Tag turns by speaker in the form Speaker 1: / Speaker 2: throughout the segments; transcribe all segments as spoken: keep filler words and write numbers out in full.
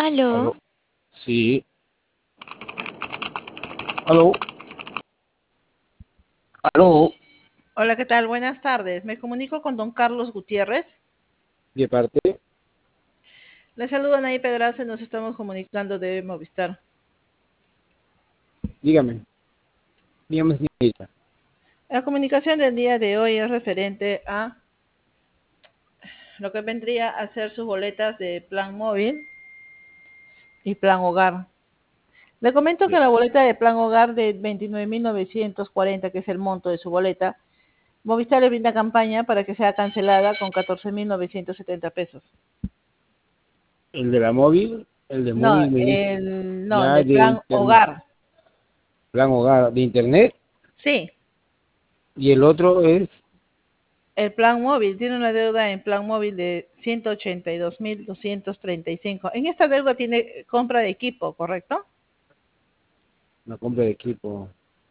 Speaker 1: Aló,
Speaker 2: Aló, sí, aló, aló,
Speaker 1: Hola, ¿qué tal? Buenas tardes. Me comunico con don Carlos Gutiérrez.
Speaker 2: de parte,
Speaker 1: Le saluda Anaí Pedraza y nos estamos comunicando de Movistar.
Speaker 2: dígame, dígame, señorita.
Speaker 1: La comunicación del día de hoy es referente a lo que vendría a ser sus boletas de plan móvil y plan hogar. Le comento que
Speaker 2: Ya.
Speaker 1: la boleta de plan hogar de veintinueve mil novecientos cuarenta, que es el monto de su boleta, Movistar le brinda campaña para que sea cancelada con catorce mil novecientos setenta pesos.
Speaker 2: El de la móvil, el de
Speaker 1: No,
Speaker 2: móvil me dice,
Speaker 1: el, no,
Speaker 2: ya
Speaker 1: del
Speaker 2: de
Speaker 1: plan
Speaker 2: internet,
Speaker 1: hogar.
Speaker 2: plan hogar de internet,
Speaker 1: Sí,
Speaker 2: y el otro es,
Speaker 1: el plan móvil tiene una deuda en plan móvil de ciento ochenta y dos mil doscientos treinta y cinco. En esta deuda tiene compra de equipo, ¿correcto?
Speaker 2: una compra de equipo,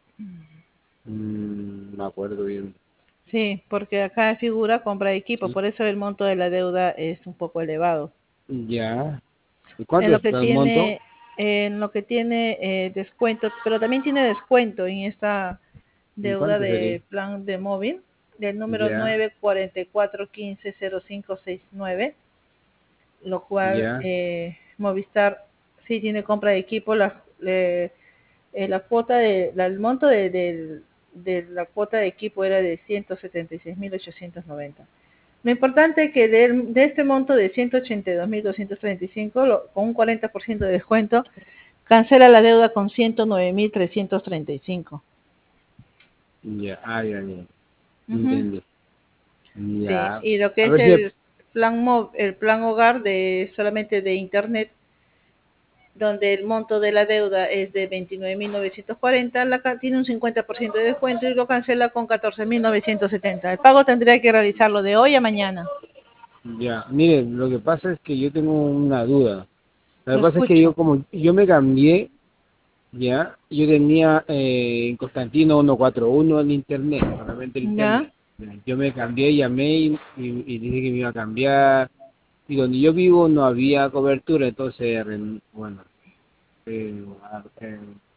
Speaker 2: mm, no me acuerdo bien.
Speaker 1: Sí, porque acá figura compra de equipo,
Speaker 2: Sí,
Speaker 1: por eso el monto de la deuda es un poco elevado.
Speaker 2: ya, ¿y
Speaker 1: En
Speaker 2: cuánto
Speaker 1: lo
Speaker 2: es
Speaker 1: que
Speaker 2: el monto?
Speaker 1: tiene, en lo que tiene eh, descuento, pero también tiene descuento en esta
Speaker 2: ¿En
Speaker 1: deuda
Speaker 2: cuánto sería?
Speaker 1: de plan de móvil del número
Speaker 2: Ya,
Speaker 1: nueve cuatro cuatro uno cinco cero cinco seis nueve, lo cual
Speaker 2: ya,
Speaker 1: eh, Movistar sí tiene compra de equipo, la, le, eh, la cuota de, la, el monto de, de, de, la cuota de equipo era de ciento setenta y seis mil ochocientos noventa. Lo importante es que de, de este monto de ciento ochenta y dos mil doscientos treinta y cinco, lo, con un cuarenta por ciento de descuento, cancela la deuda con ciento nueve mil trescientos treinta y cinco.
Speaker 2: ya, ah, ya, ya,
Speaker 1: Uh-huh.
Speaker 2: entendí.
Speaker 1: Sí,
Speaker 2: Ya,
Speaker 1: y lo que
Speaker 2: a
Speaker 1: es
Speaker 2: ver si,
Speaker 1: el plan, el plan hogar de solamente de internet, donde el monto de la deuda es de veintinueve mil novecientos cuarenta, la, tiene un cincuenta por ciento de descuento y lo cancela con catorce mil novecientos setenta. El pago tendría que realizarlo de hoy a mañana.
Speaker 2: ya, mire, lo que pasa es que yo tengo una duda. Lo que
Speaker 1: Lo
Speaker 2: pasa es que
Speaker 1: escucho.
Speaker 2: yo como yo me cambié, ya, yo tenía eh, en Constantino ciento cuarenta y uno el internet, solamente el
Speaker 1: ¿Ya?
Speaker 2: internet. Ya, yo me cambié, llamé y, y, y dije que me iba a cambiar. Y donde yo vivo no había cobertura, entonces, ren- bueno, eh, a- eh,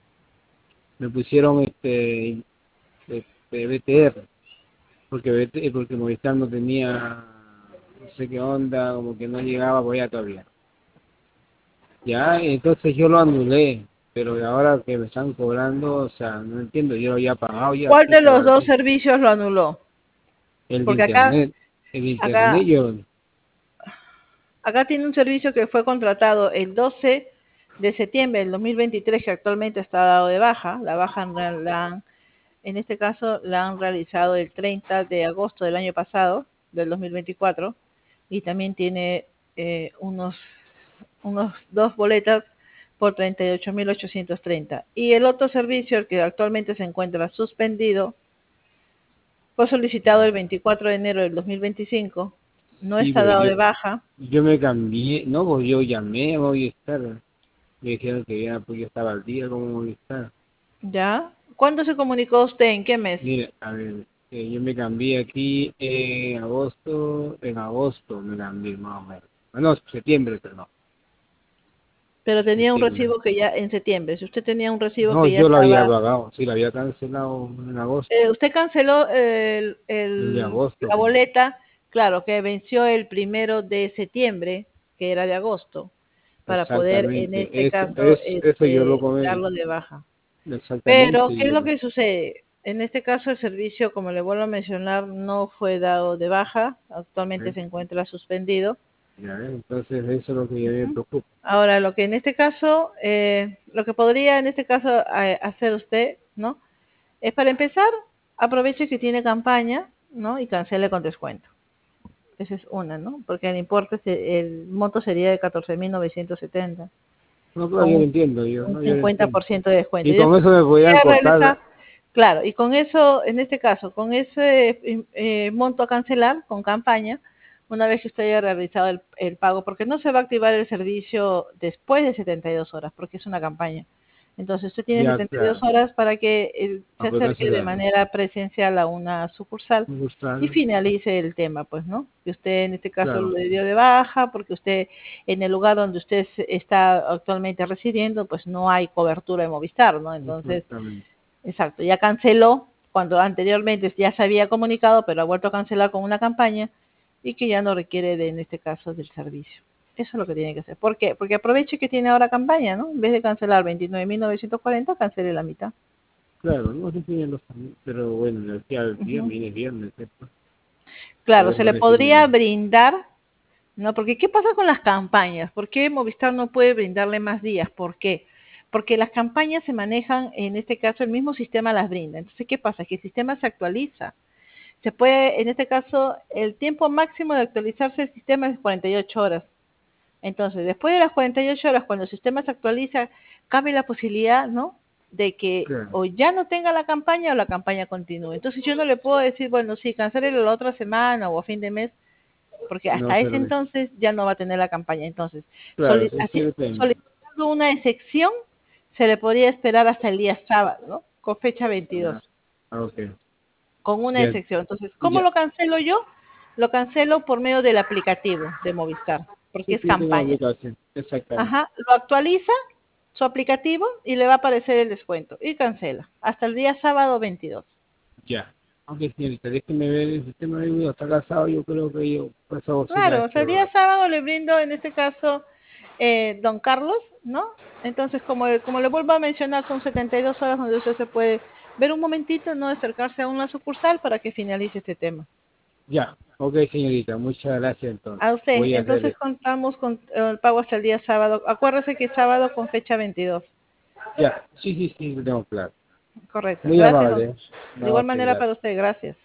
Speaker 2: me pusieron este, este B T R, porque, B T porque Movistar no tenía, no sé qué onda, como que no llegaba por allá todavía. Ya, entonces yo lo anulé, pero ahora que me están cobrando, o sea, no entiendo, yo lo había pagado ya,
Speaker 1: ¿Cuál
Speaker 2: aquí
Speaker 1: de
Speaker 2: estaba
Speaker 1: los
Speaker 2: el
Speaker 1: dos
Speaker 2: bill.
Speaker 1: servicios lo anuló?
Speaker 2: El de
Speaker 1: Porque acá,
Speaker 2: internet, el de internet
Speaker 1: acá,
Speaker 2: yo,
Speaker 1: acá tiene un servicio que fue contratado el doce de septiembre del dos mil veintitrés, que actualmente está dado de baja. La baja la han, en este caso la han realizado el treinta de agosto del año pasado, del dos mil veinticuatro, y también tiene eh, unos, unos dos boletas por treinta y ocho mil ochocientos treinta. Y el otro servicio, el que actualmente se encuentra suspendido, fue solicitado el veinticuatro de enero del dos mil veinticinco, no
Speaker 2: sí,
Speaker 1: está
Speaker 2: pero
Speaker 1: dado
Speaker 2: yo,
Speaker 1: de baja.
Speaker 2: yo me cambié, no, pues yo llamé a Movistar, me dijeron que ya, pues yo estaba al día como Movistar.
Speaker 1: ¿Ya? ¿Cuándo se comunicó usted? ¿En qué mes?
Speaker 2: Mire, a ver, eh, yo me cambié aquí en agosto, en agosto me cambié más o menos. Bueno, septiembre, perdón,
Speaker 1: Pero tenía un
Speaker 2: septiembre.
Speaker 1: recibo que ya en septiembre. Si usted tenía un recibo
Speaker 2: No,
Speaker 1: que ya
Speaker 2: yo lo había
Speaker 1: estaba...
Speaker 2: pagado, sí, lo había cancelado en agosto,
Speaker 1: Eh, usted canceló el,
Speaker 2: el de
Speaker 1: el,
Speaker 2: agosto,
Speaker 1: la
Speaker 2: pues.
Speaker 1: boleta, claro, que venció el primero de septiembre, que era de agosto, para poder en
Speaker 2: Exactamente,
Speaker 1: este
Speaker 2: eso,
Speaker 1: caso
Speaker 2: es, eso yo lo
Speaker 1: este,
Speaker 2: comí,
Speaker 1: darlo de baja. Pero,
Speaker 2: exactamente,
Speaker 1: ¿qué es
Speaker 2: yo
Speaker 1: lo
Speaker 2: lo-
Speaker 1: que sucede? En este caso, el servicio, como le vuelvo a mencionar, no fue dado de baja, actualmente
Speaker 2: ¿eh?
Speaker 1: se encuentra suspendido.
Speaker 2: Ya ves, entonces eso es lo que yo me preocupa.
Speaker 1: Ahora, lo que en este caso, eh, lo que podría en este caso eh, hacer usted, ¿no? Es para empezar, aproveche que tiene campaña, ¿no? Y cancele con descuento. Esa es una, ¿no? Porque el importe, se- el monto sería de catorce mil novecientos setenta,
Speaker 2: No, claro,
Speaker 1: con
Speaker 2: yo lo
Speaker 1: un,
Speaker 2: entiendo, yo,
Speaker 1: un
Speaker 2: no, yo lo
Speaker 1: cincuenta
Speaker 2: entiendo.
Speaker 1: por ciento de descuento.
Speaker 2: Y
Speaker 1: Y
Speaker 2: con
Speaker 1: después
Speaker 2: eso me podían
Speaker 1: ya
Speaker 2: cortar,
Speaker 1: regresa, claro, y con eso, en este caso, con ese eh, monto a cancelar, con campaña, una vez que usted haya realizado el, el pago, porque no se va a activar el servicio después de setenta y dos horas, porque es una campaña. Entonces usted tiene
Speaker 2: Ya,
Speaker 1: setenta y dos
Speaker 2: claro.
Speaker 1: horas para que eh, se
Speaker 2: A poder
Speaker 1: acerque de
Speaker 2: cancelarlo.
Speaker 1: manera presencial a una sucursal
Speaker 2: Me
Speaker 1: y
Speaker 2: gustaron.
Speaker 1: finalice el tema, pues, ¿no? Que usted en este caso
Speaker 2: Claro,
Speaker 1: lo dio de baja porque usted en el lugar donde usted se- está actualmente residiendo, pues no hay cobertura de Movistar, ¿no? Entonces,
Speaker 2: exactamente.
Speaker 1: exacto, ya canceló cuando anteriormente ya se había comunicado, pero ha vuelto a cancelar con una campaña y que ya no requiere de, en este caso, del servicio. Eso es lo que tiene que hacer. ¿Por qué? Porque aproveche que tiene ahora campaña, ¿no? En vez de cancelar veintinueve mil novecientos cuarenta, cancele la mitad.
Speaker 2: Claro, no sé si los pero bueno, el día del día,
Speaker 1: Ujú.
Speaker 2: viene viernes, ¿cierto?
Speaker 1: Claro,
Speaker 2: Podría
Speaker 1: se le
Speaker 2: poner fin de
Speaker 1: podría
Speaker 2: mes.
Speaker 1: brindar, ¿no? Porque ¿qué pasa con las campañas? ¿Por qué Movistar no puede brindarle más días? ¿Por qué? Porque las campañas se manejan, en este caso, el mismo sistema las brinda. Entonces, ¿qué pasa? Que el sistema se actualiza. Se puede, en este caso, el tiempo máximo de actualizarse el sistema es cuarenta y ocho horas. Entonces, después de las cuarenta y ocho horas, cuando el sistema se actualiza, cabe la posibilidad, ¿no? De que
Speaker 2: Claro,
Speaker 1: o ya no tenga la campaña o la campaña continúe. Entonces, yo no le puedo decir, bueno, sí, cancele la otra semana o a fin de mes, porque
Speaker 2: no,
Speaker 1: hasta ese
Speaker 2: pero
Speaker 1: entonces ya no va a tener la campaña. Entonces,
Speaker 2: claro, sí, sí depende.
Speaker 1: solicitando una excepción, se le podría esperar hasta el día sábado, ¿no? Con fecha veintidós,
Speaker 2: Ya, ah, ok.
Speaker 1: con una
Speaker 2: Ya,
Speaker 1: excepción. Entonces, ¿cómo
Speaker 2: ya.
Speaker 1: lo cancelo yo? Lo cancelo por medio del aplicativo de Movistar, porque
Speaker 2: Sí,
Speaker 1: es
Speaker 2: sí, yo tengo una
Speaker 1: campaña.
Speaker 2: aplicación. Exactamente.
Speaker 1: Ajá, lo actualiza su aplicativo y le va a aparecer el descuento y cancela hasta el día sábado veintidós.
Speaker 2: Ya. Aunque señorita, déjeme ver el sistema de video. Está casado, yo creo que yo, por eso sí la he
Speaker 1: Claro, o sea, el
Speaker 2: hecho.
Speaker 1: día sábado le brindo en este caso eh, don Carlos, ¿no? Entonces, como, como le vuelvo a mencionar, son setenta y dos horas donde usted se puede ver un momentito, no acercarse a una sucursal para que finalice este tema.
Speaker 2: Ya. Ok, señorita, muchas gracias entonces.
Speaker 1: A usted,
Speaker 2: Voy a hacer
Speaker 1: entonces
Speaker 2: eso.
Speaker 1: contamos con eh, el pago hasta el día sábado. Acuérdese que es sábado con fecha veintidós.
Speaker 2: Ya. Sí, sí, sí, lo tengo claro.
Speaker 1: Correcto.
Speaker 2: Muy
Speaker 1: Gracias, don.
Speaker 2: amable.
Speaker 1: De
Speaker 2: No,
Speaker 1: igual
Speaker 2: ok,
Speaker 1: manera para
Speaker 2: gracias.
Speaker 1: usted, gracias.